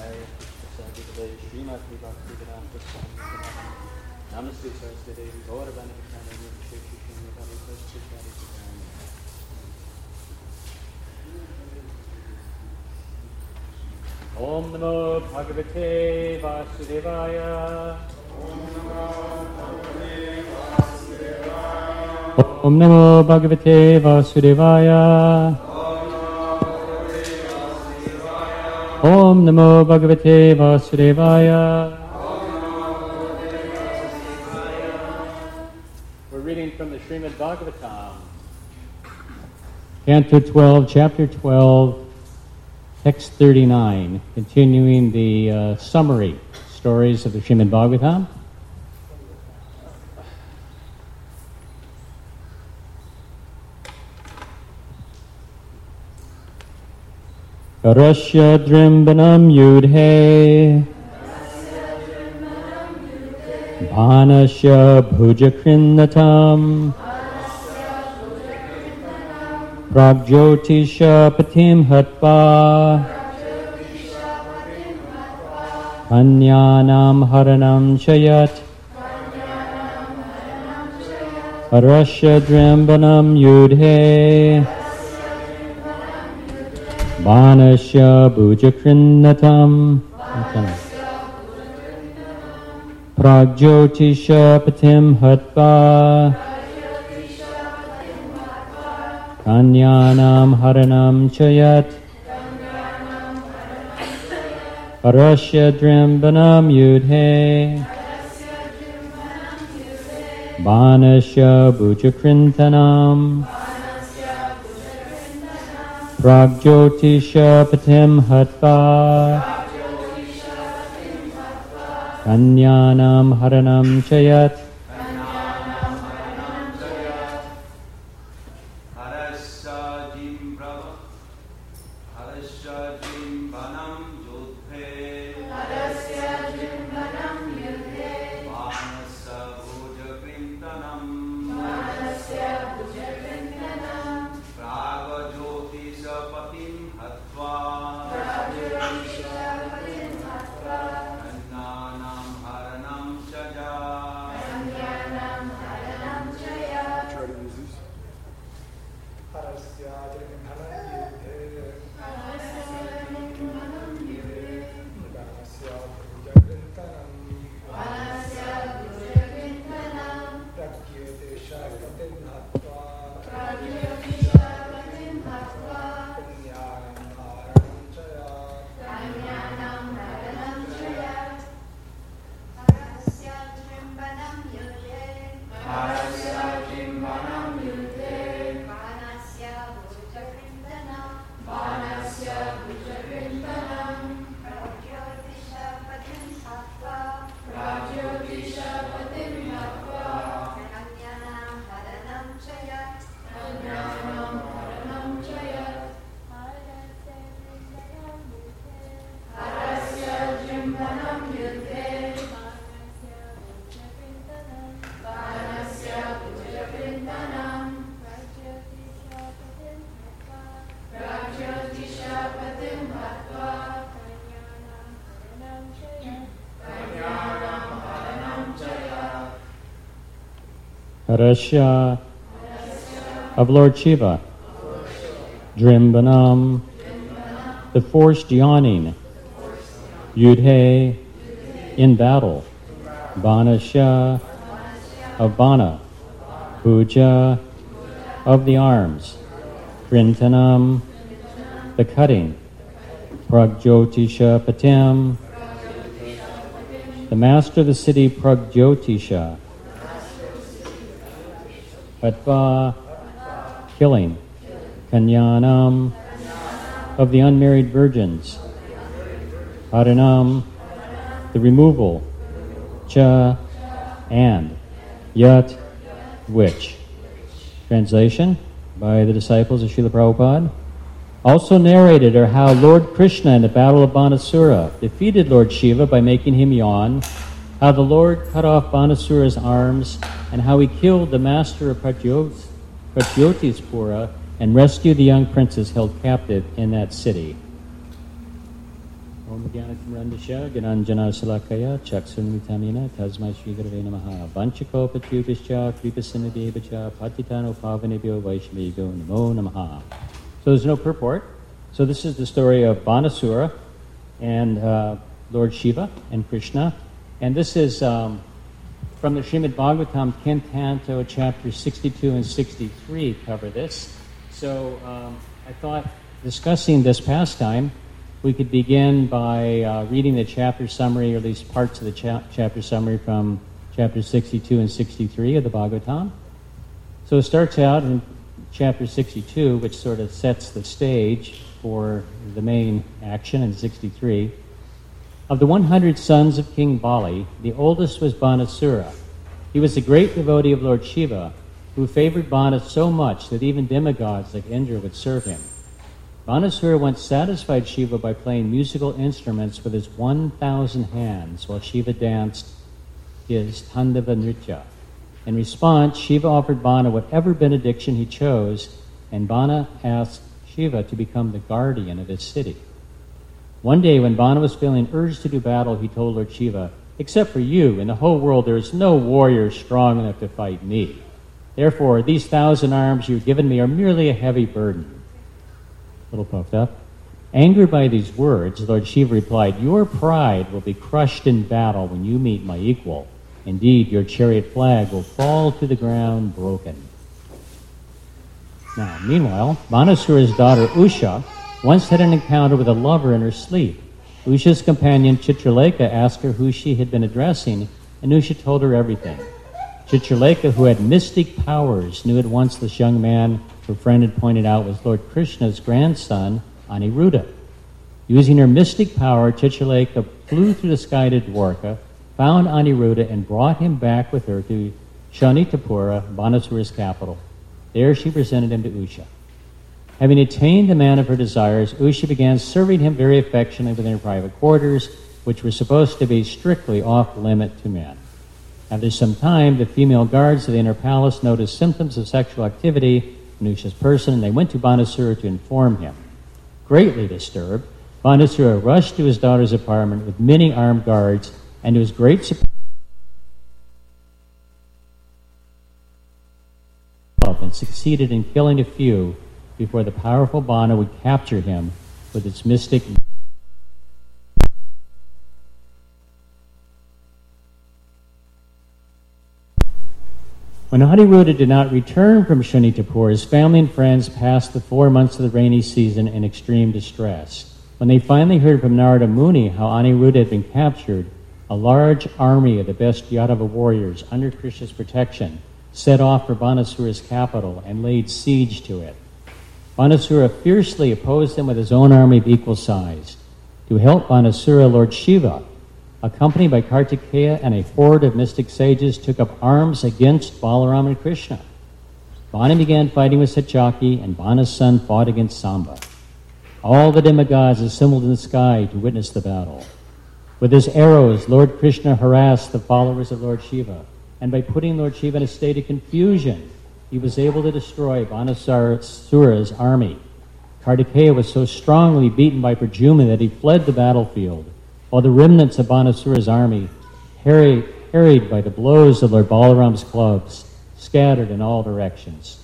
Namaste Saraswati Gauravani Pranani Om Namo Bhagavate Vasudevaya. Om Namo Bhagavate Vasudevaya. Om Namo Bhagavate Vasudevaya. We're reading from the Srimad Bhagavatam, Canto 12, Chapter 12, Text 39, continuing the summary stories of the Srimad Bhagavatam. Karasya Drimbanam Yudhe Bhanasya Bhujakrinnatam Pragyotisha Patim Hatva Kanyanam Haranam Chayat Karasya Drimbanam Yudhe Bhanasya Bhujakrinnatam Pragyotisha Patim Hatva Kanyanam Haranam Chayat Parasya Drimbanam Yudhe Bhanasya Bhujakrintanam Pragyotisha Patim Hatva Kanyanam Haranam Chayat Parasya of Lord Shiva, Drimbanam, the forced yawning, Yudhe, in battle, Bhanasya, of Bana, Puja, of the arms, Krintanam, the cutting, Pragyotisha Patim, the master of the city Pragyotisha, Hatva, killing, Kanyanam, of the unmarried virgins, Haranam, the removal, Cha, and, Yat, which. Translation by the disciples of Srila Prabhupada. Also narrated are how Lord Krishna in the battle of Banasura defeated Lord Shiva by making him yawn, how the Lord cut off Banasura's arms, and how he killed the master of Pragyotispura and rescued the young princess held captive in that city. Om Gyanakamrandasya Gyananjana Salakaya Chaksunamitamina Tasmai Shri Gurave Namaha Vanchakopatubhischa Kripasinadevaccha Patitano Pavanebhyo Vaishnavibhyo Namo Namaha. So there's no purport. So this is the story of Banasura and Lord Shiva and Krishna. And this is from the Srimad Bhagavatam, Canto, chapters 62 and 63 cover this. So I thought, discussing this pastime, we could begin by reading the chapter summary, or at least parts of the chapter summary from chapters 62 and 63 of the Bhagavatam. So it starts out in chapter 62, which sort of sets the stage for the main action in 63. Of the 100 sons of King Bali, the oldest was Banasura. He was a great devotee of Lord Shiva, who favored Bana so much that even demigods like Indra would serve him. Banasura once satisfied Shiva by playing musical instruments with his 1,000 hands while Shiva danced his Tandava Nritya. In response, Shiva offered Bana whatever benediction he chose, and Bana asked Shiva to become the guardian of his city. One day, when Bana was feeling urged to do battle, he told Lord Shiva, "Except for you, in the whole world there is no warrior strong enough to fight me. Therefore, these 1,000 arms you've given me are merely a heavy burden." A little puffed up. Angered by these words, Lord Shiva replied, "Your pride will be crushed in battle when you meet my equal. Indeed, your chariot flag will fall to the ground broken." Now, meanwhile, Banasura's daughter Usha once had an encounter with a lover in her sleep. Usha's companion Chitralekha asked her who she had been addressing, and Usha told her everything. Chitralekha, who had mystic powers, knew at once this young man her friend had pointed out was Lord Krishna's grandson, Aniruddha. Using her mystic power, Chitralekha flew through the sky to Dwarka, found Aniruddha, and brought him back with her to Shanitapura, Banasura's capital. There she presented him to Usha. Having attained the man of her desires, Usha began serving him very affectionately within her private quarters, which were supposed to be strictly off-limit to men. After some time, the female guards of the inner palace noticed symptoms of sexual activity in Usha's person, and they went to Banasura to inform him. Greatly disturbed, Banasura rushed to his daughter's apartment with many armed guards, and to his great surprise, and succeeded in killing a few before the powerful Bana would capture him with its mystic. When Aniruddha did not return from Shanitapur, his family and friends passed the 4 months of the rainy season in extreme distress. When they finally heard from Narada Muni how Aniruddha had been captured, a large army of the best Yadava warriors under Krishna's protection set off for Banasura's capital and laid siege to it. Banasura fiercely opposed them with his own army of equal size. To help Banasura, Lord Shiva, accompanied by Kartikeya and a horde of mystic sages, took up arms against Balaram and Krishna. Bana began fighting with Satyaki, and Bana's son fought against Samba. All the demigods assembled in the sky to witness the battle. With his arrows, Lord Krishna harassed the followers of Lord Shiva, and by putting Lord Shiva in a state of confusion, he was able to destroy Banasura's army. Kartikeya was so strongly beaten by Pradyumna that he fled the battlefield, while the remnants of Banasura's army, harried by the blows of Lord Balaram's clubs, scattered in all directions.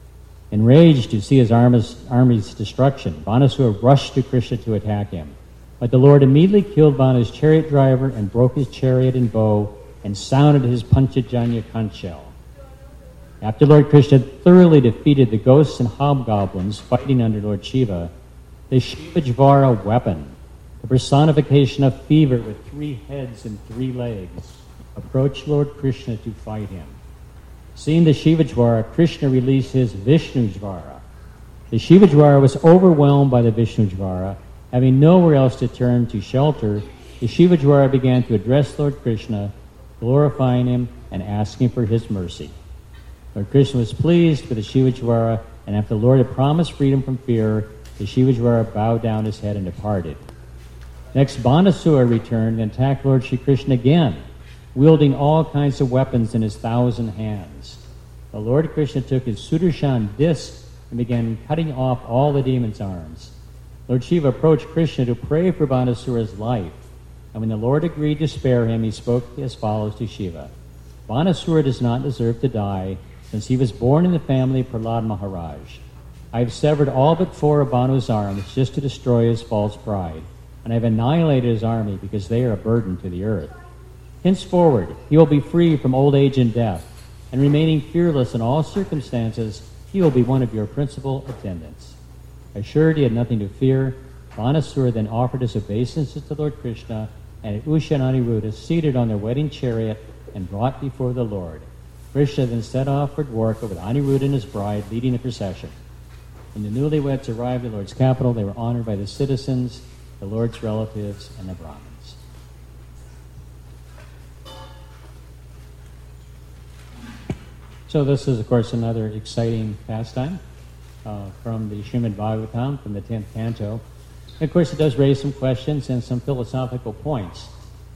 Enraged to see his army's destruction, Banasura rushed to Krishna to attack him. But the Lord immediately killed Bana's chariot driver and broke his chariot and bow and sounded his Panchajanya conch shell. After Lord Krishna thoroughly defeated the ghosts and hobgoblins fighting under Lord Shiva, the Shivajvara weapon, the personification of fever with 3 heads and 3 legs, approached Lord Krishna to fight him. Seeing the Shivajvara, Krishna released his Vishnujvara. The Shivajvara was overwhelmed by the Vishnujvara. Having nowhere else to turn to shelter, the Shivajvara began to address Lord Krishna, glorifying him and asking for his mercy. Lord Krishna was pleased with the Shivajvara, and after the Lord had promised freedom from fear, the Shivajvara bowed down his head and departed. Next, Banasura returned and attacked Lord Shri Krishna again, wielding all kinds of weapons in his 1,000 hands. The Lord Krishna took his Sudarshan disc and began cutting off all the demon's arms. Lord Shiva approached Krishna to pray for Banasura's life. And when the Lord agreed to spare him, he spoke as follows to Shiva. Banasura does not deserve to die, since he was born in the family of Prahlad Maharaj. I have severed all but 4 of Banu's arms just to destroy his false pride, and I have annihilated his army because they are a burden to the earth. Henceforward, he will be free from old age and death, and remaining fearless in all circumstances, he will be one of your principal attendants. Assured he had nothing to fear, Banasura then offered his obeisances to Lord Krishna, and Usha and Aniruddha seated on their wedding chariot and brought before the Lord. Krishna then set off for Dwarka with Aniruddha and his bride leading the procession. When the newlyweds arrived at the Lord's capital, they were honored by the citizens, the Lord's relatives, and the Brahmins. So this is, of course, another exciting pastime from the Srimad Bhagavatam, from the 10th canto. And of course, it does raise some questions and some philosophical points.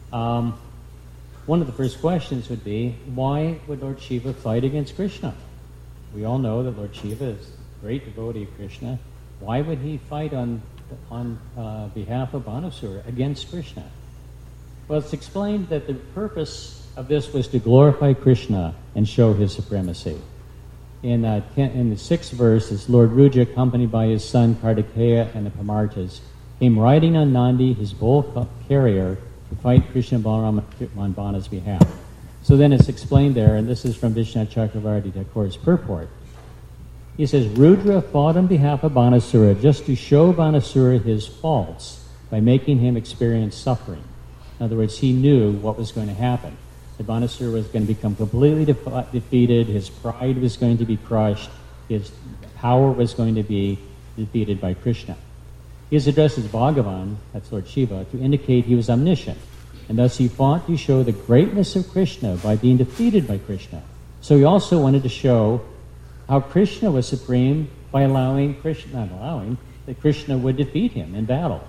One of the first questions would be, why would Lord Shiva fight against Krishna? We all know that Lord Shiva is a great devotee of Krishna. Why would he fight on behalf of Banasura against Krishna? Well, it's explained that the purpose of this was to glorify Krishna and show his supremacy. In the 6th verse, it's Lord Ruja, accompanied by his son Kartikeya and the Pamartas, came riding on Nandi, his bull carrier, to fight Krishna Balaram on Bana's behalf. So then it's explained there, and this is from Vishnu Chakravarti Thakur's purport. He says, Rudra fought on behalf of Banasura just to show Banasura his faults by making him experience suffering. In other words, he knew what was going to happen. That Banasura was going to become completely defeated, his pride was going to be crushed, his power was going to be defeated by Krishna. He is addressed as Bhagavan, that's Lord Shiva, to indicate he was omniscient, and thus he fought to show the greatness of Krishna by being defeated by Krishna. So he also wanted to show how Krishna was supreme by that Krishna would defeat him in battle.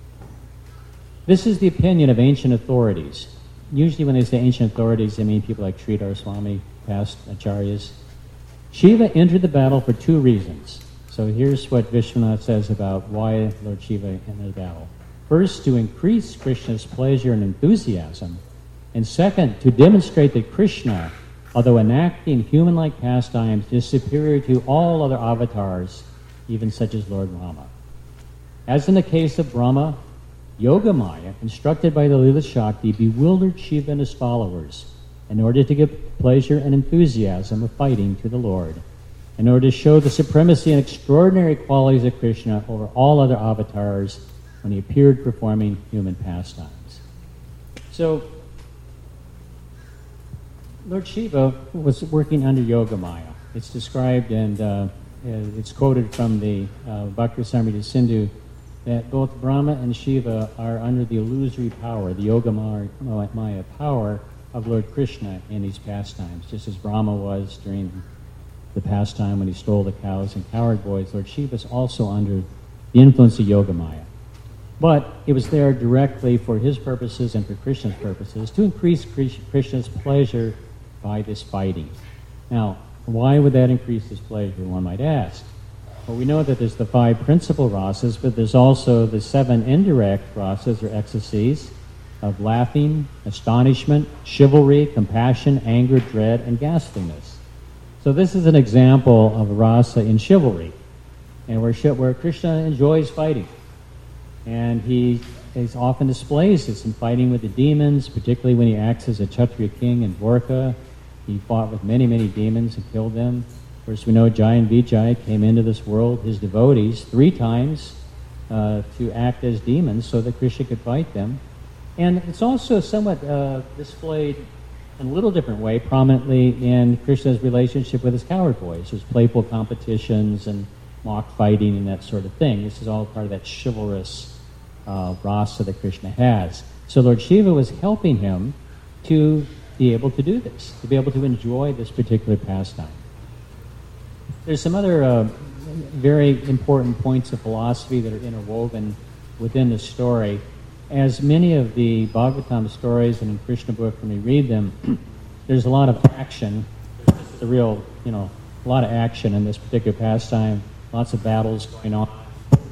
This is the opinion of ancient authorities. Usually when they say ancient authorities, they mean people like Sridhar Swami, past acharyas. Shiva entered the battle for 2 reasons. So here's what Vishwanath says about why Lord Shiva entered the battle. First, to increase Krishna's pleasure and enthusiasm. And second, to demonstrate that Krishna, although enacting human-like pastimes, is superior to all other avatars, even such as Lord Rama. As in the case of Brahma, Yogamaya, instructed by the Lila Shakti, bewildered Shiva and his followers in order to give pleasure and enthusiasm of fighting to the Lord, in order to show the supremacy and extraordinary qualities of Krishna over all other avatars when he appeared performing human pastimes. So, Lord Shiva was working under Yogamaya. It's described and it's quoted from the Bhakti Samrita Sindhu that both Brahma and Shiva are under the illusory power, the Yogamaya power of Lord Krishna in these pastimes, just as Brahma was during the pastime when he stole the cows and cowherd boys. Lord Shiva is also under the influence of Yogamaya. But it was there directly for his purposes and for Krishna's purposes to increase Krishna's pleasure by this fighting. Now, why would that increase his pleasure, one might ask? Well, we know that there's the 5 principal rasas, but there's also the 7 indirect rasas or ecstasies of laughing, astonishment, chivalry, compassion, anger, dread, and ghastliness. So this is an example of a rasa in chivalry, and where Krishna enjoys fighting. And he often displays this in fighting with the demons, particularly when he acts as a Kshatriya king in Dwarka. He fought with many, many demons and killed them. Of course, we know Jai and Vijay came into this world, his devotees, 3 times to act as demons so that Krishna could fight them. And it's also somewhat displayed in a little different way, prominently in Krishna's relationship with his cowherd boys. There's playful competitions and mock fighting and that sort of thing. This is all part of that chivalrous rasa that Krishna has. So Lord Shiva was helping him to be able to do this, to be able to enjoy this particular pastime. There's some other very important points of philosophy that are interwoven within the story. As many of the Bhagavatam stories and in Krishna book, when we read them, there's a lot of action. There's a lot of action in this particular pastime. Lots of battles going on.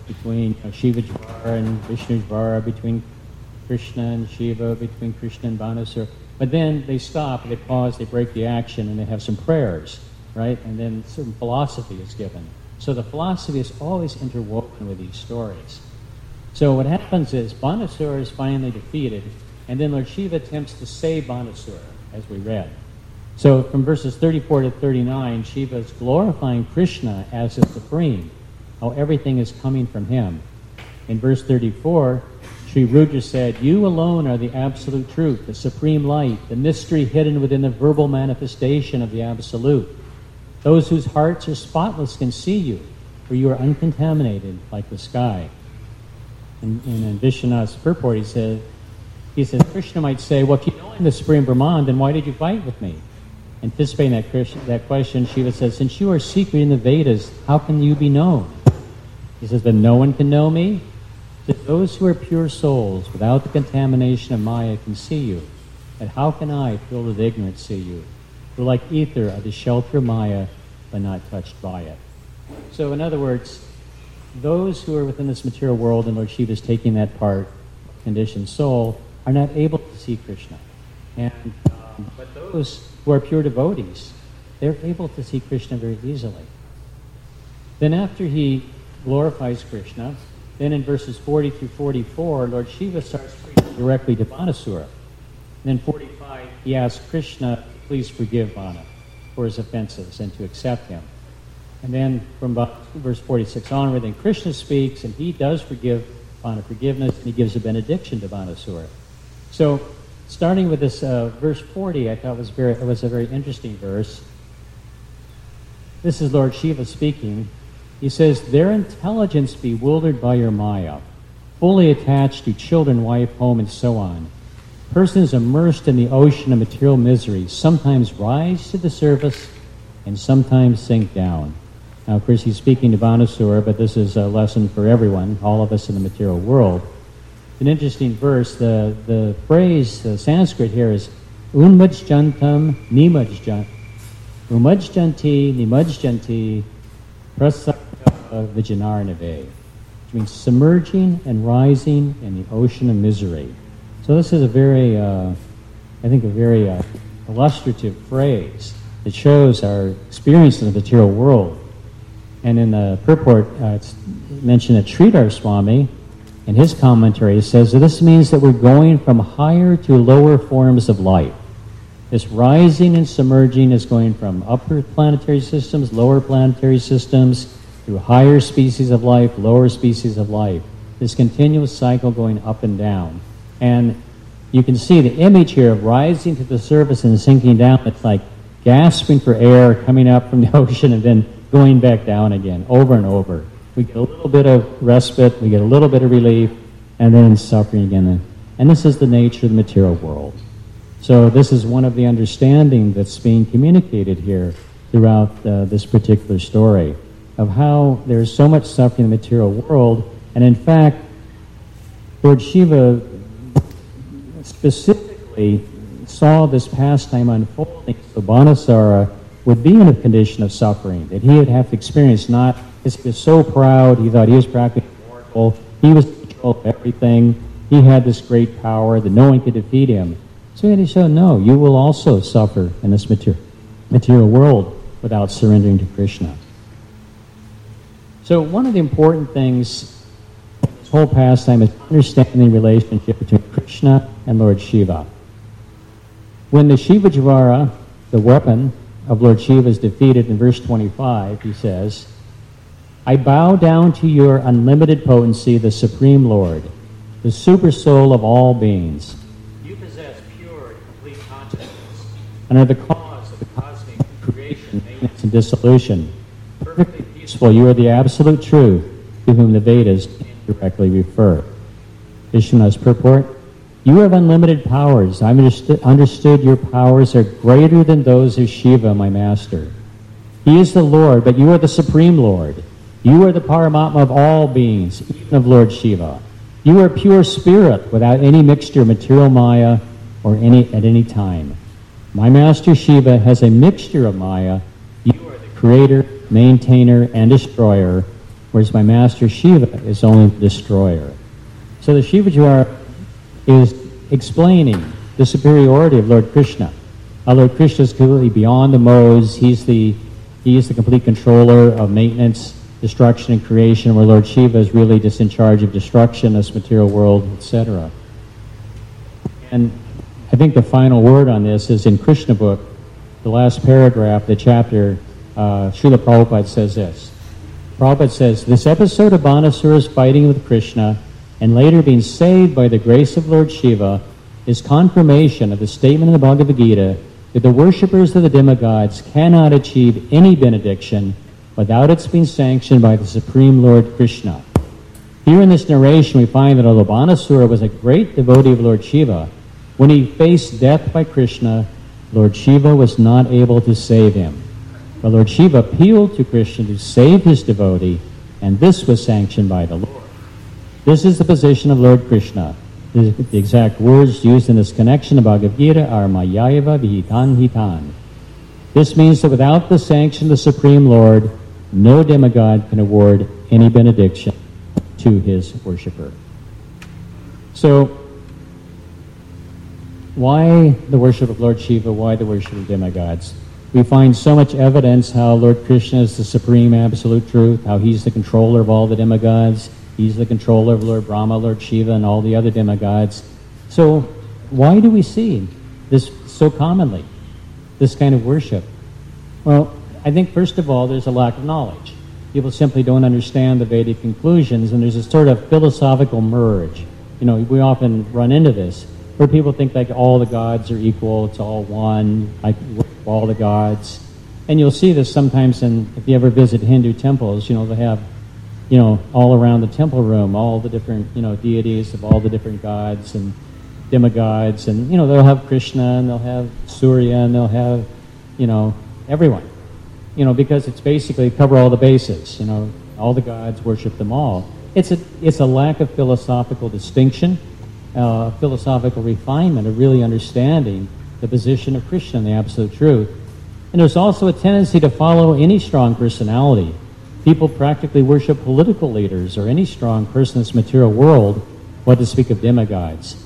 between Shiva Jvara and Vishnu Jvara, between Krishna and Shiva, between Krishna and Banasura. But then they stop, they pause, they break the action, and they have some prayers, right? And then some philosophy is given. So the philosophy is always interwoven with these stories. So what happens is Banasura is finally defeated, and then Lord Shiva attempts to save Banasura, as we read. So from verses 34 to 39, Shiva is glorifying Krishna as the supreme, how everything is coming from him. In verse 34, Sri Rudra said, "You alone are the absolute truth, the supreme light, the mystery hidden within the verbal manifestation of the absolute. Those whose hearts are spotless can see you, for you are uncontaminated like the sky." In Vishwanath's purport, he says, Krishna might say, "Well, if you know I'm the Supreme Brahman, then why did you fight with me?" Anticipating that question, Shiva says, "Since you are secret in the Vedas, how can you be known?" He says, "But no one can know me. That those who are pure souls, without the contamination of Maya, can see you. But how can I, filled with ignorance, see you? Who like ether are the shelter of Maya, but not touched by it." So in other words, those who are within this material world, and Lord Shiva is taking that part, conditioned soul, are not able to see Krishna. But those who are pure devotees, they're able to see Krishna very easily. Then after he glorifies Krishna, then in verses 40 through 44, Lord Shiva starts preaching directly to Banasura. And then 45, he asks Krishna to please forgive Bana for his offenses and to accept him. And then from verse 46 onward, then Krishna speaks, and he does forgive Bana forgiveness, and he gives a benediction to Banasura. So, starting with this verse 40, I thought it was a very interesting verse. This is Lord Shiva speaking. He says, "Their intelligence bewildered by your Maya, fully attached to children, wife, home, and so on. Persons immersed in the ocean of material misery sometimes rise to the surface and sometimes sink down." Now, of course, he's speaking to Banasura, but this is a lesson for everyone, all of us in the material world. An interesting verse, the phrase, the Sanskrit here is Unmajjantam Nimajjanti, Nimajjanti, Prasakta Vijanarnave, which means submerging and rising in the ocean of misery. So this is a very, illustrative phrase that shows our experience in the material world. And in the purport, it's mentioned that Sridhar Swami, in his commentary, says that this means that we're going from higher to lower forms of life. This rising and submerging is going from upper planetary systems, lower planetary systems, through higher species of life, lower species of life. This continuous cycle going up and down. And you can see the image here of rising to the surface and sinking down. It's like gasping for air, coming up from the ocean, and then going back down again, over and over. We get a little bit of respite, we get a little bit of relief, and then suffering again. And this is the nature of the material world. So this is one of the understanding that's being communicated here throughout this particular story, of how there's so much suffering in the material world. And in fact, Lord Shiva specifically saw this pastime unfolding so Banasura would be in a condition of suffering, that he would have to experience not, he was so proud, he thought he was practically immortal, he was in control of everything, he had this great power that no one could defeat him. So he said, no, you will also suffer in this material world without surrendering to Krishna. So one of the important things in this whole pastime is understanding the relationship between Krishna and Lord Shiva. When the Shiva Jvara, the weapon of Lord Shiva, is defeated in verse 25, he says, "I bow down to your unlimited potency, the Supreme Lord, the super soul of all beings. You possess pure and complete consciousness and are the cause of the cosmic creation, maintenance, and dissolution. Perfectly peaceful, you are the absolute truth to whom the Vedas directly refer." Vishwanath's purport, "You have unlimited powers. I've understood your powers are greater than those of Shiva, my master. He is the Lord, but you are the Supreme Lord. You are the Paramatma of all beings, even of Lord Shiva. You are pure spirit, without any mixture of material Maya or at any time. My master Shiva has a mixture of Maya. You are the creator, maintainer, and destroyer, whereas my master Shiva is only the destroyer. So the Shivajwara is explaining the superiority of Lord Krishna. Lord Krishna is completely beyond the modes. He is the complete controller of maintenance, destruction, and creation, where Lord Shiva is really just in charge of destruction, this material world, etc. And I think the final word on this is in Krishna book, the last paragraph, the chapter, Srila Prabhupada says this. Prabhupada says, this episode of Banasura's fighting with Krishna and later being saved by the grace of Lord Shiva is confirmation of the statement in the Bhagavad Gita that the worshippers of the demigods cannot achieve any benediction without its being sanctioned by the Supreme Lord Krishna. Here in this narration we find that although Banasura was a great devotee of Lord Shiva, when he faced death by Krishna, Lord Shiva was not able to save him. But Lord Shiva appealed to Krishna to save his devotee, and this was sanctioned by the Lord. This is the position of Lord Krishna. The exact words used in this connection of Bhagavad Gita are Mayaiva Vihitan Hitan. This means that without the sanction of the Supreme Lord, no demigod can award any benediction to his worshipper. So, why the worship of Lord Shiva? Why the worship of demigods? We find so much evidence how Lord Krishna is the supreme absolute truth, how he's the controller of all the demigods. He's the controller of Lord Brahma, Lord Shiva, and all the other demigods. So why do we see this so commonly, this kind of worship? Well, I think first of all, there's a lack of knowledge. People simply don't understand the Vedic conclusions, and there's a sort of philosophical merge. You know, we often run into this, where people think like all the gods are equal, it's all one, like all the gods. And you'll see this sometimes if you ever visit Hindu temples, you know, they have, you know, all around the temple room, all the different, you know, deities of all the different gods and demigods, and, you know, they'll have Krishna, and they'll have Surya, and they'll have, you know, everyone. You know, because it's basically cover all the bases, you know, all the gods worship them all. It's a lack of philosophical distinction, philosophical refinement of really understanding the position of Krishna and the absolute truth. And there's also a tendency to follow any strong personality. People practically worship political leaders or any strong person in this material world, what to speak of demigods.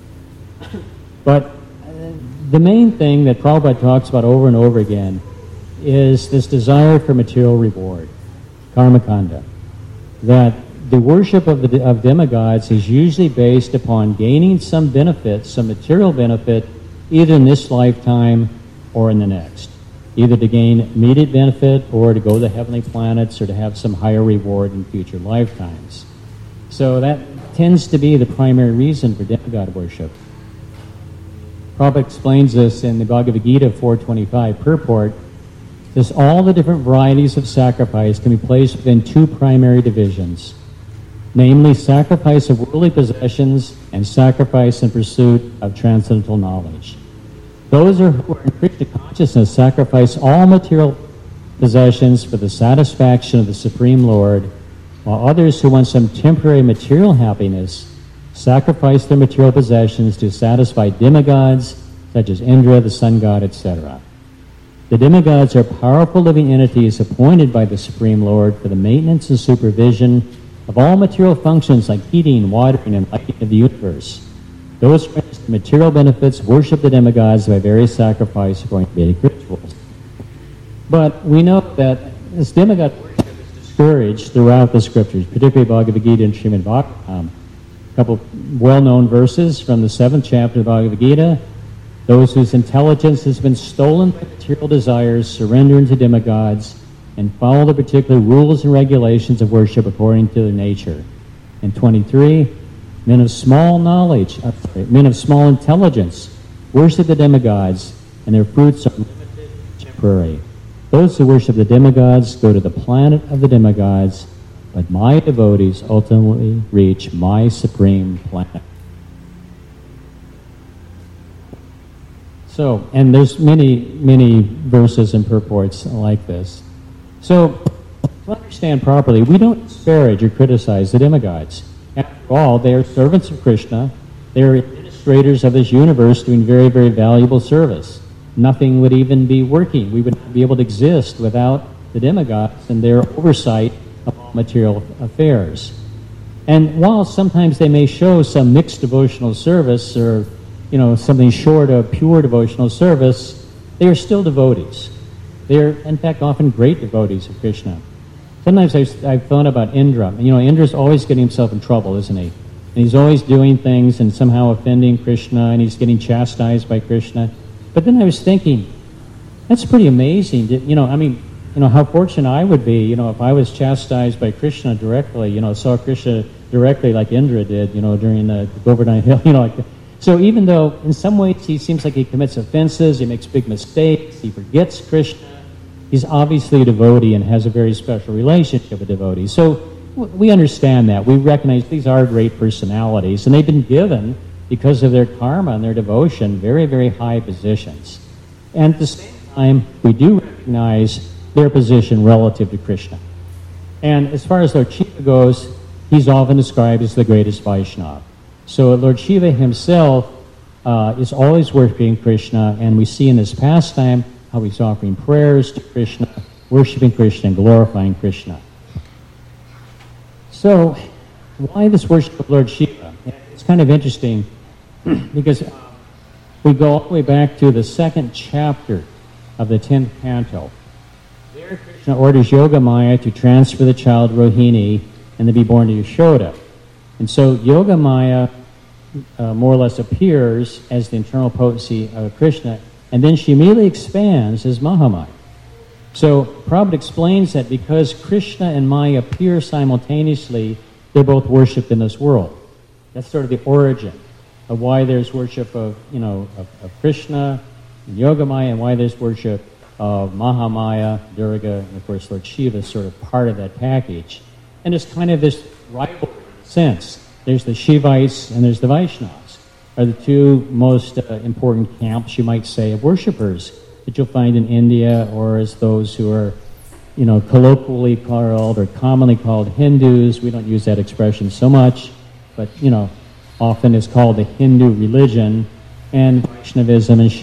But the main thing that Prabhupada talks about over and over again is this desire for material reward, karmakanda, that the worship of demigods is usually based upon gaining some benefit, some material benefit, either in this lifetime or in the next. Either to gain immediate benefit or to go to the heavenly planets or to have some higher reward in future lifetimes. So that tends to be the primary reason for demigod worship. Prabhupada explains this in the Bhagavad Gita 425 purport. This all the different varieties of sacrifice can be placed within two primary divisions, namely sacrifice of worldly possessions and sacrifice in pursuit of transcendental knowledge. Those who are in Krishna consciousness sacrifice all material possessions for the satisfaction of the Supreme Lord, while others who want some temporary material happiness sacrifice their material possessions to satisfy demigods such as Indra, the sun god, etc. The demigods are powerful living entities appointed by the Supreme Lord for the maintenance and supervision of all material functions like heating, watering, and lighting of the universe. Those who have material benefits worship the demigods by various sacrifice according to Vedic rituals. But we know that this demigod worship is discouraged throughout the scriptures, particularly Bhagavad Gita and Srimad Bhagavatam. A couple well-known verses from the 7th chapter of Bhagavad Gita. Those whose intelligence has been stolen by material desires surrender into demigods and follow the particular rules and regulations of worship according to their nature. And 23, men of small knowledge, men of small intelligence worship the demigods, and their fruits are limited and temporary. Those who worship the demigods go to the planet of the demigods, but my devotees ultimately reach my supreme planet. So, and there's many verses and purports like this. So, to understand properly, we don't disparage or criticize the demigods. After all, they are servants of Krishna. They are administrators of this universe doing very, very valuable service. Nothing would even be working. We would not be able to exist without the demigods and their oversight of all material affairs. And while sometimes they may show some mixed devotional service or, something short of pure devotional service, they are still devotees. They are, in fact, often great devotees of Krishna. Sometimes I've thought about Indra. Indra's always getting himself in trouble, isn't he? And he's always doing things and somehow offending Krishna, and he's getting chastised by Krishna. But then I was thinking, that's pretty amazing. How fortunate I would be, if I was chastised by Krishna directly, saw Krishna directly like Indra did, during the Govardhan Hill, So even though in some ways he seems like he commits offenses, he makes big mistakes, he forgets Krishna, he's obviously a devotee and has a very special relationship with devotees. So we understand that. We recognize these are great personalities, and they've been given, because of their karma and their devotion, very, very high positions. And at the same time, we do recognize their position relative to Krishna. And as far as Lord Shiva goes, he's often described as the greatest Vaishnava. So Lord Shiva himself is always worshiping Krishna, and we see in this pastime how he's offering prayers to Krishna, worshiping Krishna, and glorifying Krishna. So, why this worship of Lord Shiva? It's kind of interesting because we go all the way back to the 2nd chapter of the 10th canto. There, Krishna orders Yogamaya to transfer the child Rohini and to be born to Yashoda. And so Yogamaya more or less appears as the internal potency of Krishna, and then she immediately expands as Mahamaya. So Prabhupada explains that because Krishna and Maya appear simultaneously, they're both worshipped in this world. That's sort of the origin of why there's worship of Krishna and Yogamaya, and why there's worship of Mahamaya, Durga, and of course Lord Shiva is sort of part of that package. And there's kind of this rivalry sense. There's the Shivites and there's the Vaishnavas, are the two most important camps, you might say, of worshippers that you'll find in India, or as those who are, colloquially called or commonly called Hindus. We don't use that expression so much, but, often it's called the Hindu religion, and Vaishnavism and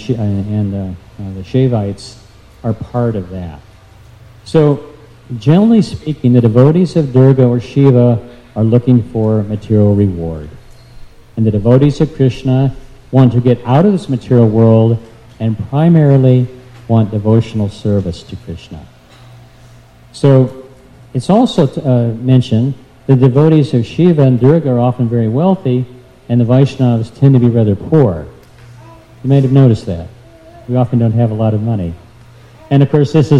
the Shaivites are part of that. So, generally speaking, the devotees of Durga or Shiva are looking for material reward. And the devotees of Krishna want to get out of this material world and primarily want devotional service to Krishna. So it's also mentioned the devotees of Shiva and Durga are often very wealthy, and the Vaishnavas tend to be rather poor. You might have noticed that. We often don't have a lot of money. And of course this is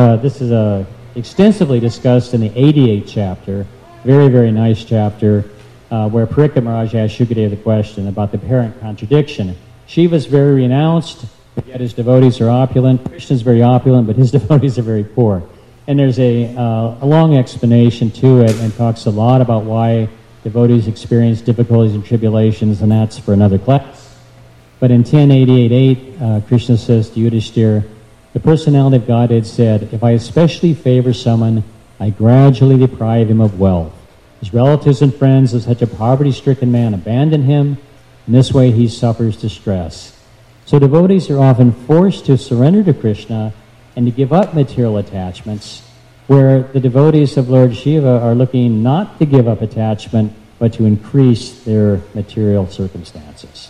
extensively discussed in the 88th chapter, very, very nice chapter, where Parikshit Maharaj asked Shukadeva the question about the apparent contradiction. Shiva is very renounced, but yet his devotees are opulent. Krishna is very opulent, but his devotees are very poor. And there's a long explanation to it, and talks a lot about why devotees experience difficulties and tribulations, and that's for another class. But in 1088.8, Krishna says to Yudhishthira, the personality of Godhead said, if I especially favor someone, I gradually deprive him of wealth. His relatives and friends of such a poverty-stricken man abandon him. In this way he suffers distress. So devotees are often forced to surrender to Krishna and to give up material attachments, where the devotees of Lord Shiva are looking not to give up attachment, but to increase their material circumstances.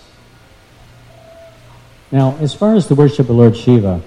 Now, as far as the worship of Lord Shiva,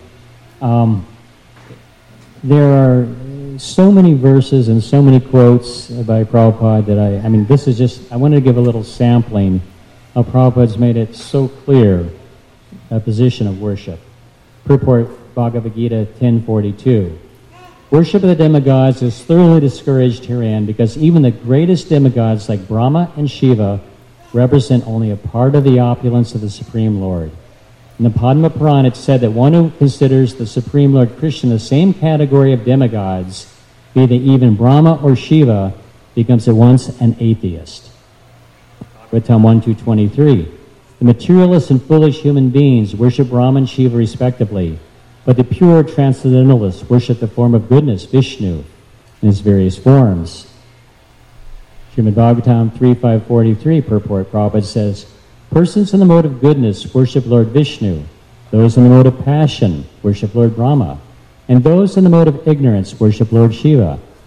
there are so many verses and so many quotes by Prabhupada that I wanted to give a little sampling of Prabhupada's made it so clear a position of worship. Purport Bhagavad Gita 10:42. Worship of the demigods is thoroughly discouraged herein, because even the greatest demigods like Brahma and Shiva represent only a part of the opulence of the Supreme Lord. In the Padma Purana, it's said that one who considers the Supreme Lord Krishna the same category of demigods, be they even Brahma or Shiva, becomes at once an atheist. Bhagavatam 1.2.23. The materialist and foolish human beings worship Brahma and Shiva respectively, but the pure transcendentalists worship the form of goodness, Vishnu, in its various forms. Srimad Bhagavatam 3.5.43 purport, Prabhupada says, persons in the mode of goodness worship Lord Vishnu. Those in the mode of passion worship Lord Brahma. And those in the mode of ignorance worship Lord Shiva.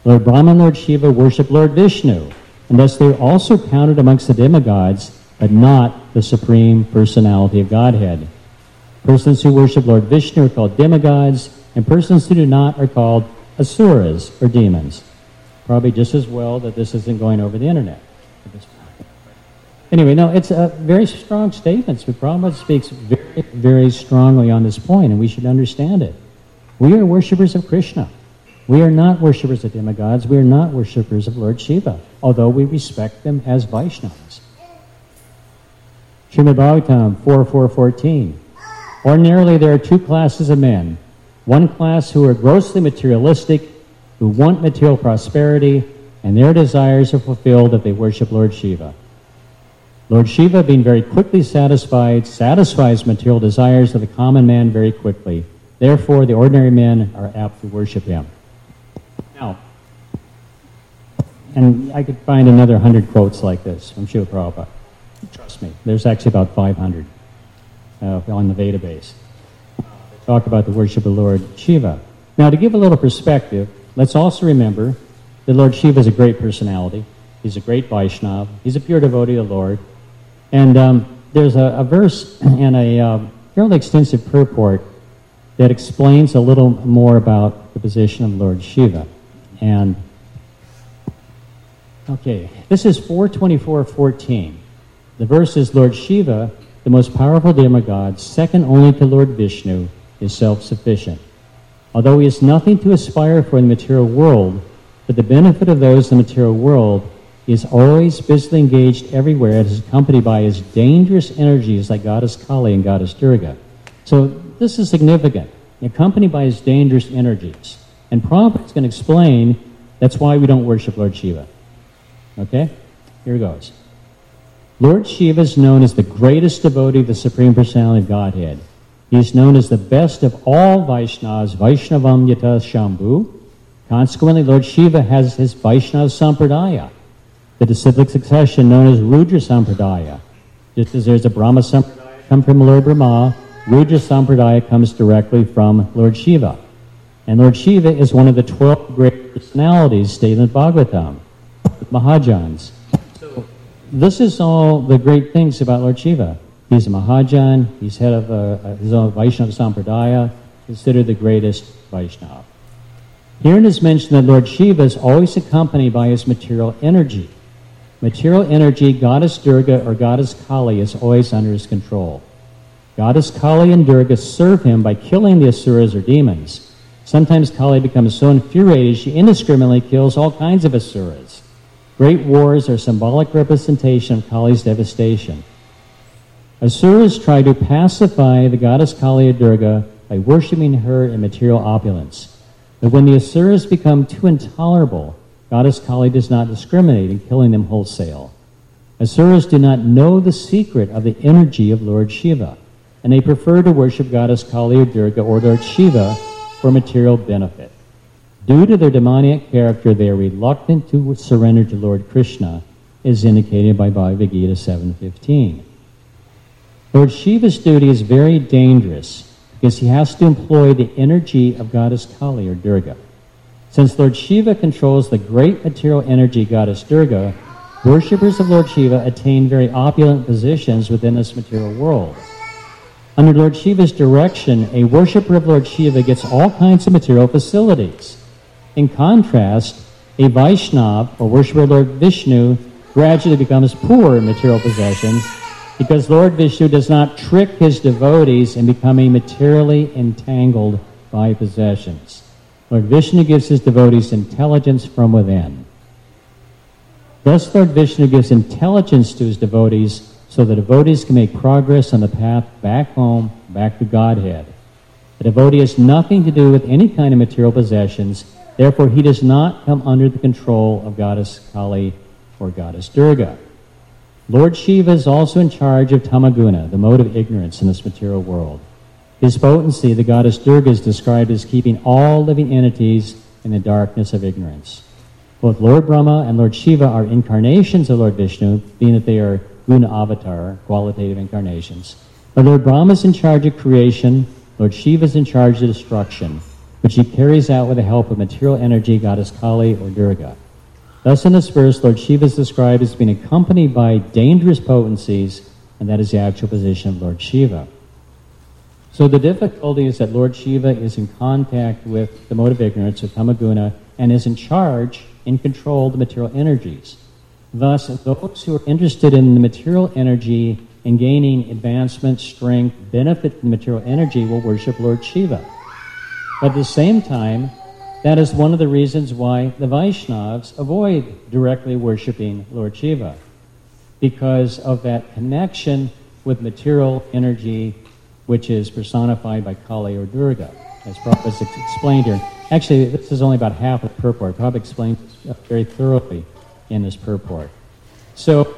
Lord Brahma and Lord Shiva worship Lord Vishnu, and thus they are also counted amongst the demigods, but not the Supreme Personality of Godhead. Persons who worship Lord Vishnu are called demigods, and persons who do not are called asuras, or demons. Probably just as well that this isn't going over the internet at this point. Anyway, no, it's a very strong statement. So Prabhupada speaks very, very strongly on this point, and we should understand it. We are worshippers of Krishna. We are not worshippers of demigods. We are not worshippers of Lord Shiva, although we respect them as Vaishnavas. Srimad Bhagavatam 4.4.14. Ordinarily, there are two classes of men. One class who are grossly materialistic, who want material prosperity, and their desires are fulfilled if they worship Lord Shiva. Lord Shiva, being very quickly satisfied, satisfies material desires of the common man very quickly. Therefore, the ordinary men are apt to worship him. Now, and I could find another 100 quotes like this from Srila Prabhupada. Trust me, there's actually about 500 on the database. Talk about the worship of Lord Shiva. Now, to give a little perspective, let's also remember that Lord Shiva is a great personality. He's a great Vaishnava. He's a pure devotee of the Lord. And there's a verse and a fairly extensive purport that explains a little more about the position of Lord Shiva. And, okay, this is 4:24:14. The verse is, Lord Shiva, the most powerful demigod, second only to Lord Vishnu, is self-sufficient. Although he has nothing to aspire for in the material world, for the benefit of those in the material world, he is always busily engaged everywhere and is accompanied by his dangerous energies like Goddess Kali and Goddess Durga. So this is significant, accompanied by his dangerous energies. And Prabhupada is going to explain that's why we don't worship Lord Shiva. Okay? Here goes. Lord Shiva is known as the greatest devotee of the Supreme Personality of Godhead. He is known as the best of all Vaishnavas, Vaishnavam Yata Shambhu. Consequently, Lord Shiva has his Vaishnava Sampradaya, the disciplic succession known as Rudra Sampradaya. Just as there's a Brahma Sampradaya come from Lord Brahma, Rudra Sampradaya comes directly from Lord Shiva. And Lord Shiva is one of the 12 great personalities stated in Bhagavatam, Mahajans. So this is all the great things about Lord Shiva. He's a Mahajan, he's head of his own Vaishnava Sampradaya, considered the greatest Vaishnava. Herein is mentioned that Lord Shiva is always accompanied by his material energy. Material energy, Goddess Durga or Goddess Kali, is always under his control. Goddess Kali and Durga serve him by killing the asuras or demons. Sometimes Kali becomes so infuriated she indiscriminately kills all kinds of asuras. Great wars are a symbolic representation of Kali's devastation. Asuras try to pacify the Goddess Kali or Durga by worshipping her in material opulence. But when the asuras become too intolerable, Goddess Kali does not discriminate in killing them wholesale. Asuras do not know the secret of the energy of Lord Shiva, and they prefer to worship Goddess Kali or Durga or Lord Shiva for material benefit. Due to their demoniac character, they are reluctant to surrender to Lord Krishna, as indicated by Bhagavad Gita 7:15. Lord Shiva's duty is very dangerous because he has to employ the energy of Goddess Kali or Durga. Since Lord Shiva controls the great material energy Goddess Durga, worshippers of Lord Shiva attain very opulent positions within this material world. Under Lord Shiva's direction, a worshipper of Lord Shiva gets all kinds of material facilities. In contrast, a Vaishnava, or worshipper of Lord Vishnu, gradually becomes poor in material possessions because Lord Vishnu does not trick his devotees in becoming materially entangled by possessions. Lord Vishnu gives his devotees intelligence from within. Thus, Lord Vishnu gives intelligence to his devotees so the devotees can make progress on the path back home, back to Godhead. The devotee has nothing to do with any kind of material possessions, therefore he does not come under the control of Goddess Kali or Goddess Durga. Lord Shiva is also in charge of Tamaguna, the mode of ignorance in this material world. His potency, the Goddess Durga, is described as keeping all living entities in the darkness of ignorance. Both Lord Brahma and Lord Shiva are incarnations of Lord Vishnu, being that they are guna avatar, qualitative incarnations. But Lord Brahma is in charge of creation, Lord Shiva is in charge of destruction. which he carries out with the help of material energy goddess Kali or Durga. Thus in this verse, Lord Shiva is described as being accompanied by dangerous potencies, and that is the actual position of Lord Shiva. So the difficulty is that Lord Shiva is in contact with the mode of ignorance, or tamaguna, and is in charge, in control of the material energies. Thus, those who are interested in the material energy and gaining advancement, strength, benefit from the material energy will worship Lord Shiva. But at the same time, that is one of the reasons why the Vaishnavas avoid directly worshiping Lord Shiva, because of that connection with material energy, which is personified by Kali or Durga, as Prabhupada has explained here. Actually, this is only about half of the purport. Prabhupada explains this very thoroughly in this purport. So,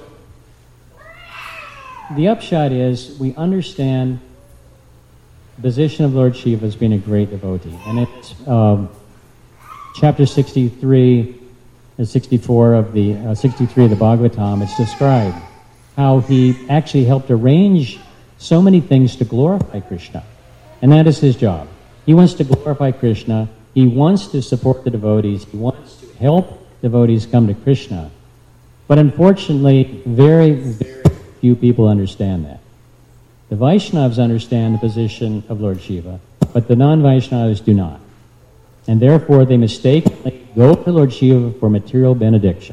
the upshot is we understand the position of Lord Shiva as being a great devotee. And it's chapter 63 and 64 of the 63 of the Bhagavatam. It's described how he actually helped arrange so many things to glorify Krishna. And that is his job. He wants to glorify Krishna. He wants to support the devotees. He wants to help devotees come to Krishna. But unfortunately, very, very few people understand that. The Vaishnavas understand the position of Lord Shiva, but the non-Vaishnavas do not. And therefore, they mistakenly go to Lord Shiva for material benediction.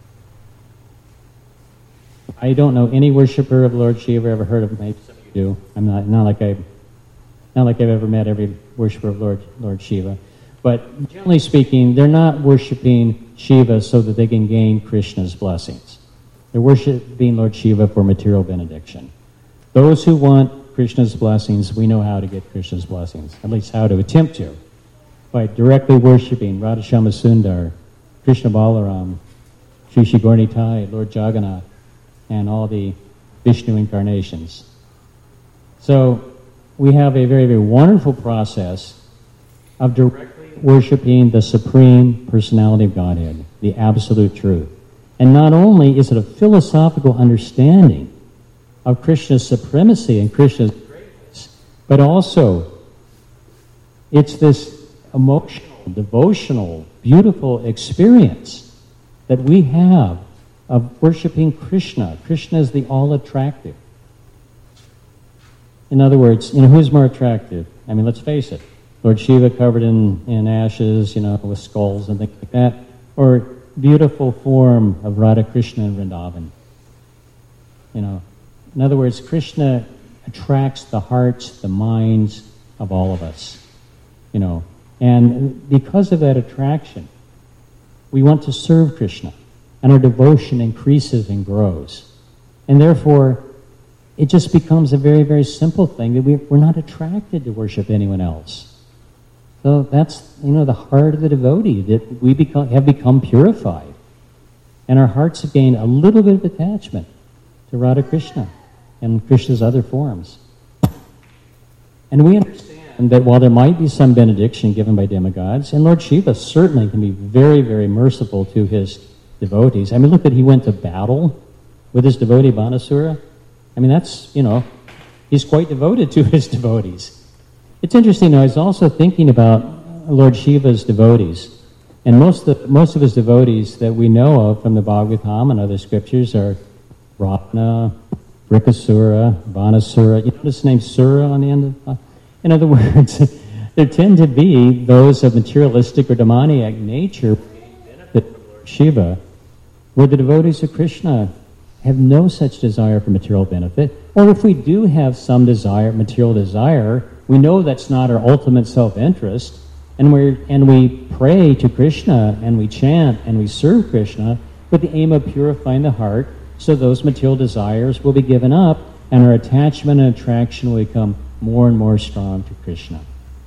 I don't know any worshiper of Lord Shiva. Ever heard of him? Maybe some of you do. I'm not like I've ever met every worshiper of Lord Shiva. But generally speaking, they're not worshiping Shiva so that they can gain Krishna's blessings. They're worshiping Lord Shiva for material benediction. Those who want Krishna's blessings, we know how to get Krishna's blessings, at least how to attempt to, by directly worshiping Radha Shama Sundar, Krishna Balaram, Shri Shri Gaura Nitai, Lord Jagannath, and all the Vishnu incarnations. So we have a very, very wonderful process of directly worshiping the Supreme Personality of Godhead, the Absolute Truth. And not only is it a philosophical understanding of Krishna's supremacy and Krishna's greatness, but also it's this emotional, devotional, beautiful experience that we have of worshiping Krishna. Krishna is the all-attractive. In other words, who's more attractive? I mean, let's face it. Lord Shiva covered in ashes, with skulls and things like that, or beautiful form of Radha Krishna in Vrindavan. In other words, Krishna attracts the hearts, the minds of all of us. And because of that attraction, we want to serve Krishna, and our devotion increases and grows. And therefore, it just becomes a very, very simple thing that we're not attracted to worship anyone else. So that's, the heart of the devotee, that we have become purified. And our hearts have gained a little bit of attachment to Radha Krishna and Krishna's other forms. And we understand that while there might be some benediction given by demigods, and Lord Shiva certainly can be very, very merciful to his devotees. I mean, look that he went to battle with his devotee Banasura. I mean, that's, he's quite devoted to his devotees. It's interesting, I was also thinking about Lord Shiva's devotees. And most of his devotees that we know of from the Bhagavatam and other scriptures are Ravana, Brikasura, Vanasura. You notice the name Sura on the end of... In other words, there tend to be those of materialistic or demoniac nature benefit from Lord Shiva, where the devotees of Krishna have no such desire for material benefit. Or if we do have some desire, material desire, we know that's not our ultimate self-interest, and we pray to Krishna, and we chant, and we serve Krishna with the aim of purifying the heart, so those material desires will be given up, and our attachment and attraction will become more and more strong to Krishna.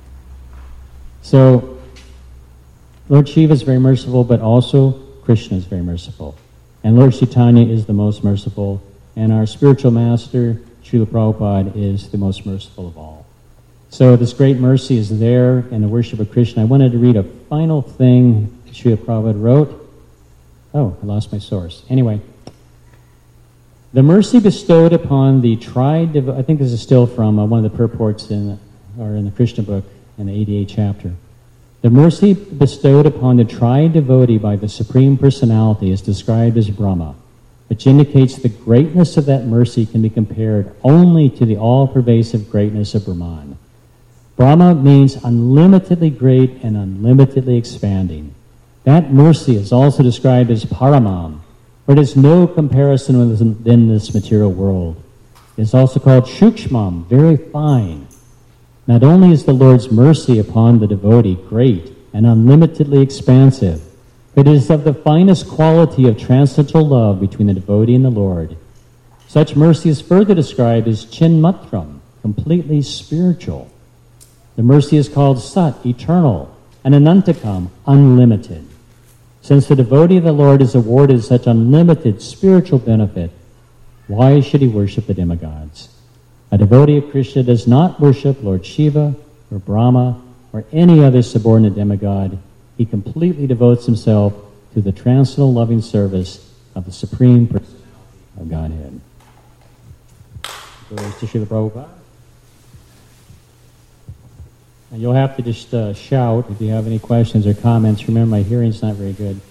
So, Lord Shiva is very merciful, but also Krishna is very merciful. And Lord Chaitanya is the most merciful, and our spiritual master, Srila Prabhupada, is the most merciful of all. So this great mercy is there in the worship of Krishna. I wanted to read a final thing Srila Prabhupada wrote. Oh, I lost my source. Anyway, the mercy bestowed upon the tried, I think this is still from one of the purports in the Krishna book in the 88th chapter. The mercy bestowed upon the triad devotee by the Supreme Personality is described as Brahma, which indicates the greatness of that mercy can be compared only to the all-pervasive greatness of Brahman. Brahma means unlimitedly great and unlimitedly expanding. That mercy is also described as Paramam, but it is no comparison within this material world. It is also called Shukshmam, very fine. Not only is the Lord's mercy upon the devotee great and unlimitedly expansive, but it is of the finest quality of transcendental love between the devotee and the Lord. Such mercy is further described as Chinmatram, completely spiritual. The mercy is called Sat, eternal, and Anantakam, unlimited. Since the devotee of the Lord is awarded such unlimited spiritual benefit, why should he worship the demigods? A devotee of Krishna does not worship Lord Shiva or Brahma or any other subordinate demigod. He completely devotes himself to the transcendental loving service of the Supreme Personality of Godhead. Goes to Srila Prabhupada. And you'll have to just shout if you have any questions or comments. Remember, my hearing's not very good.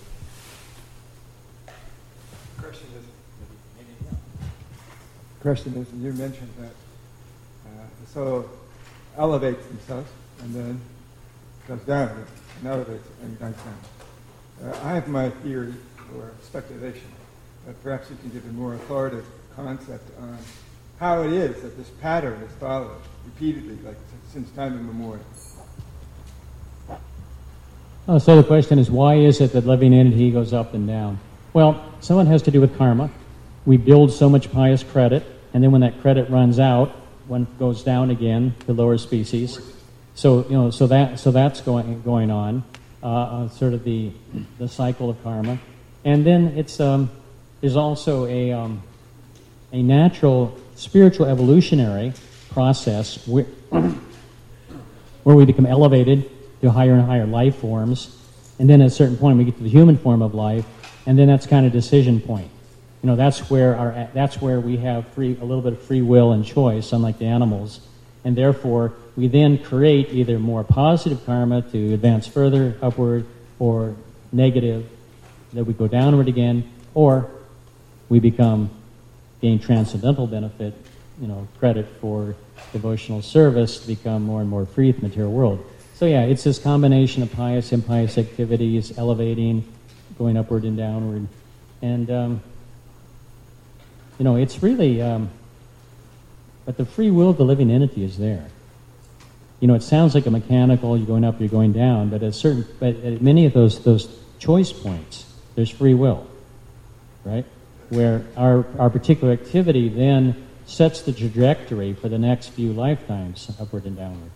Question is, you mentioned that the soul elevates themselves and then goes down and elevates and goes down. I have my theory or speculation, but perhaps you can give a more authoritative concept on how it is that this pattern is followed repeatedly, like since time immemorial. Oh, so the question is, why is it that living entity goes up and down? Well, some of it has to do with karma. We build so much pious credit, and then when that credit runs out, one goes down again to lower species. So that's going on, sort of the cycle of karma, and then it's there's also a natural spiritual evolutionary process where we become elevated to higher and higher life forms, and then at a certain point we get to the human form of life, and then that's kind of decision point. That's where we have a little bit of free will and choice, unlike the animals, and therefore we then create either more positive karma to advance further upward, or negative that we go downward again, or we gain transcendental benefit, credit for devotional service to become more and more free from the material world. So yeah, it's this combination of pious, impious activities, elevating, going upward and downward, and it's really, but the free will of the living entity is there. It sounds like a mechanical, you're going up, you're going down, but at many of those choice points, there's free will, right? Where our particular activity then sets the trajectory for the next few lifetimes, upward and downward.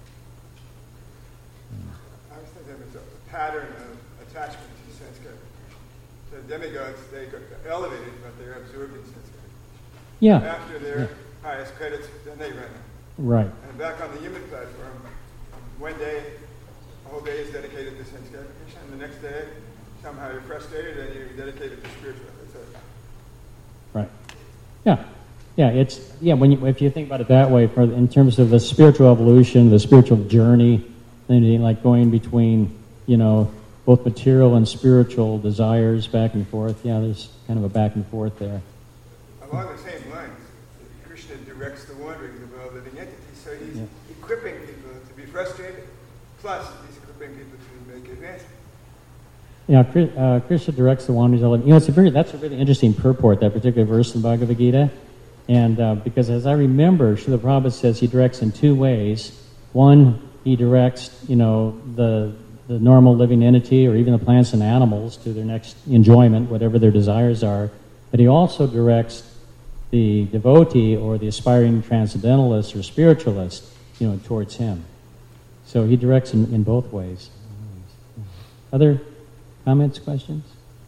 I was thinking it was a pattern of attachment to sense gratification. The demigods, they got elevated, but they're absorbed in sense gratification. Yeah. After their highest credits, then they run out. Right. And back on the human platform, one day, a whole day is dedicated to sense gratification, and the next day, somehow you're frustrated and you're dedicated to spiritual. Right. Yeah. Yeah. If you think about it that way, in terms of the spiritual evolution, the spiritual journey, like going between, both material and spiritual desires back and forth. Yeah, there's kind of a back and forth there. Along the same lines, Krishna directs the wanderings of all living entities, so he's equipping people to be frustrated, plus he's equipping people to make advances. Yeah, Krishna directs the wanderings of living. That's a really interesting purport, that particular verse in Bhagavad Gita, and because as I remember, Srila Prabhupada says he directs in two ways. One, he directs, the normal living entity or even the plants and animals to their next enjoyment, whatever their desires are. But he also directs the devotee or the aspiring transcendentalist or spiritualist, towards him. So he directs in both ways. Other comments, questions?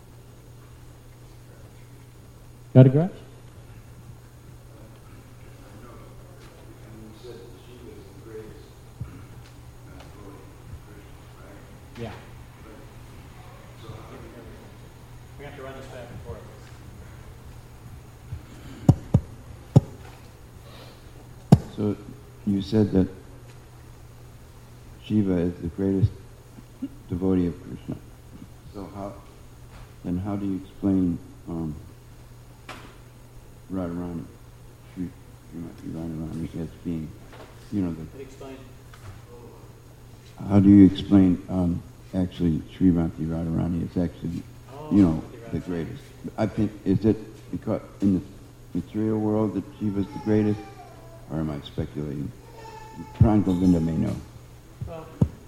Got a grudge? Yeah. We have to run this back and forth. So you said that Shiva is the greatest devotee of Krishna. So how do you explain Radharani, Srimati Radharani as being, how do you explain actually Srimati Radharani is actually, the greatest? I think, is it because in the material world that Shiva's the greatest, or am I speculating? Pran Govinda may know. Well,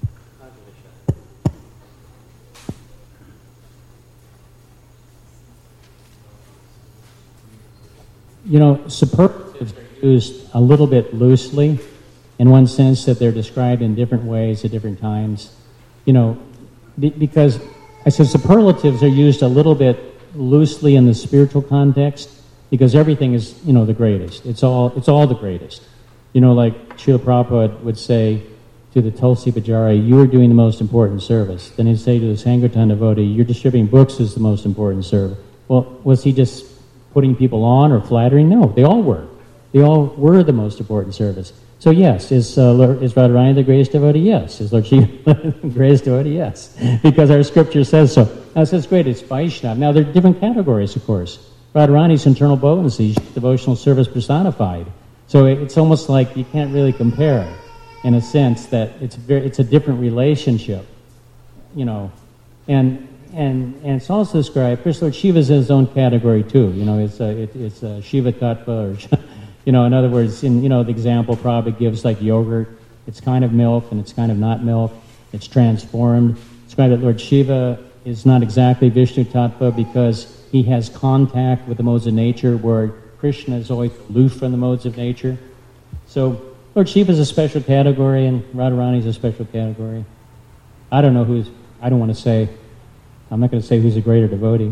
superlatives are used a little bit loosely, in one sense that they're described in different ways at different times. Because I said superlatives are used a little bit loosely in the spiritual context, because everything is, the greatest. It's all the greatest. Like Srila Prabhupada would say to the Tulsi Bajari, you are doing the most important service. Then he'd say to the Sankirtan devotee, you're distributing books is the most important service. Well, was he just putting people on or flattering? No, they all were. They all were the most important service. So yes, is Radharani the greatest devotee? Yes. Is Lord Shiva the greatest devotee? Yes. Because our scripture says so. Now it says great, it's Vaishnava. Now there are different categories, of course. Radharani's internal potency, devotional service personified. So it's almost like you can't really compare, in a sense that it's a different relationship, and it's also described. First, Lord Shiva's in his own category too. It's Shiva Tattva, or in other words, the example probably gives like yogurt. It's kind of milk and it's kind of not milk. It's transformed. It's described that Lord Shiva is not exactly Vishnu Tattva because he has contact with the modes of nature, where Krishna is always aloof from the modes of nature. So Lord Shiva is a special category, and Radharani is a special category. I don't know I'm not going to say who's a greater devotee.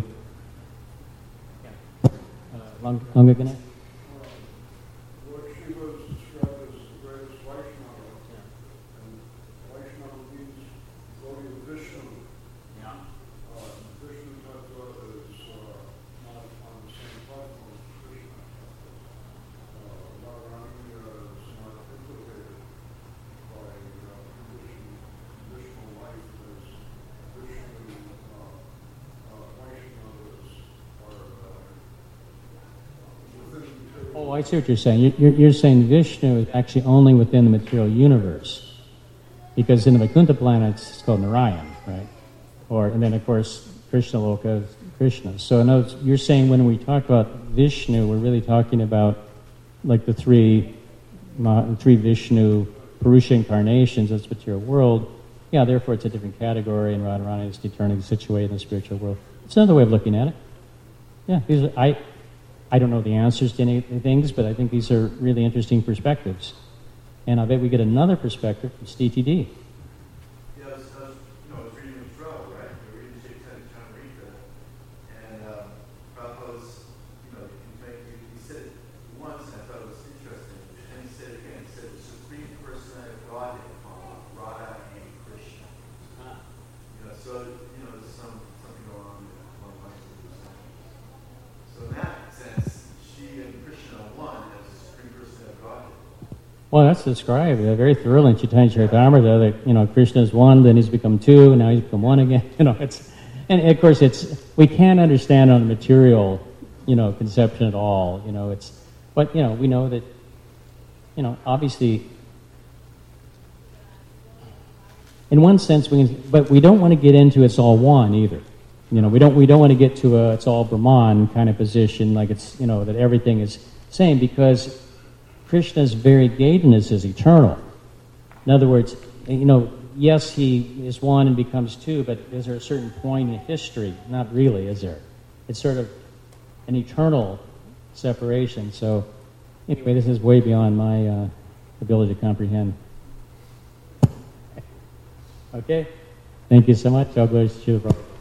Longer than that? Lord Shiva is described as the greatest Vaishnava, and Vaishnava means devotee of Vishnu. Vishnu Tattva is not on the same platform as Krishna. Radharani is not implicated by Vishnu life as Vishnu Vaishnavas are within the Oh, I see what you're saying. You're saying Vishnu is actually only within the material universe, because in the Vaikuntha planets it's called Narayan, right? And then of course Krishna Loka is Krishna. So in other words, you're saying when we talk about Vishnu, we're really talking about like the three Vishnu Purusha incarnations of this material world. Yeah, therefore it's a different category, and Radharani is eternally situated in the spiritual world. It's another way of looking at it. Yeah, I don't know the answers to any things, but I think these are really interesting perspectives. And I bet we get another perspective from STTD. Yeah, I was reading the Pro, right? We're reading Chaitanya Charitamrita, and Prabhupada's, he said it once, and I thought it was interesting, and he said it again. He said the Supreme Personality of Godhead, Radha and Krishna. So there's something going on there along the lines of what you're saying. So in that sense, she and Krishna are one as the Supreme Personality of Godhead. Well, that's described very thoroughly in Chaitanya Charitamrita that Krishna is one, then he's become two, and now he's become one again. And of course we can't understand on a material conception at all. But we know that obviously in one sense but we don't want to get into it's all one either. We don't want to get to it's all Brahman kind of position, like it's that everything is the same, because Krishna's variegatedness is eternal. In other words, yes, he is one and becomes two, but is there a certain point in history? Not really, is there? It's sort of an eternal separation. So anyway, this is way beyond my ability to comprehend. Okay? Thank you so much. God bless you.